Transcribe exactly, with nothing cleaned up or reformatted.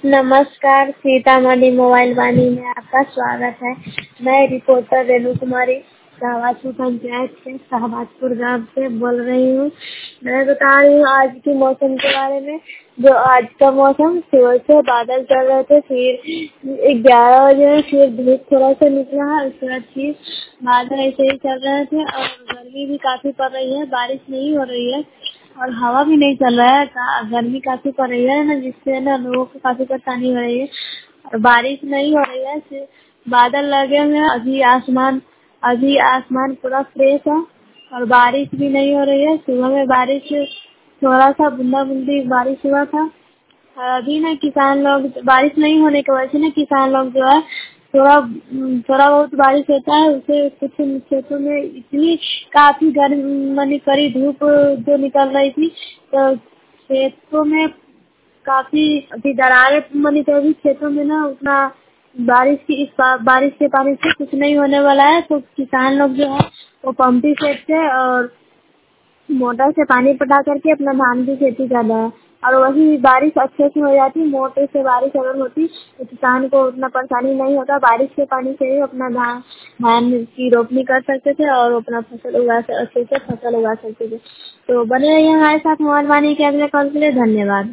नमस्कार, सीतामढ़ी मोबाइल वाणी में आपका स्वागत है। मैं रिपोर्टर रेणु कुमारी शाहबाजपुर पंचायत के शाहबाजपुर गांव से बोल रही हूँ। मैं बता रही हूँ आज के मौसम के बारे में। जो आज का मौसम सुबह से बादल चल रहे थे, फिर ग्यारह बजे फिर धूप थोड़ा सा निकला है, उसके बाद फिर बादल ऐसे ही चल रहे थे और गर्मी भी काफी पड़ रही है। बारिश नहीं हो रही है और हवा भी नहीं चल रहा है। गर्मी काफी पड़ रही है ना, जिससे ना लोगों को काफी परेशानी हो रही है और बारिश नहीं हो रही है। सिर्फ बादल लगे हुए हैं। अभी आसमान अभी आसमान पूरा फ्रेश है और बारिश भी नहीं हो रही है। सुबह में बारिश थोड़ा सा बूंदा बूंदी बारिश हुआ था और अभी ना किसान लोग, बारिश नहीं होने की वजह से ना किसान लोग जो है थोड़ा थोड़ा बहुत बारिश होता है, उसे कुछ खेतों में इतनी काफी गर्म मानी कड़ी धूप जो निकल रही थी, तो खेतों में काफी अभी दरारें मानी, तो अभी खेतों में ना उतना बारिश की इस बा, बारिश के पानी से कुछ नहीं होने वाला है। तो किसान लोग जो है वो पंपी सेट से और मोटर से पानी पटा करके अपना धान की खेती कर रहा है। और वही बारिश अच्छे से हो जाती, मोटर से बारिश अगर होती तो किसान को उतना परेशानी नहीं होता। बारिश के पानी से ही अपना धान धान की रोपनी कर सकते थे और अपना फसल उगा अच्छे से फसल उगा सकते थे। तो बने रहिए हमारे साथ मोबाइल वाणी के अगले कॉल के लिए। धन्यवाद।